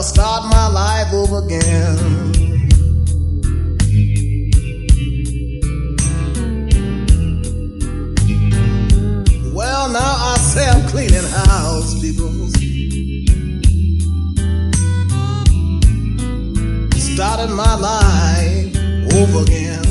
start my life over again. Well, now I say I'm cleaning house, people. Started my life over again.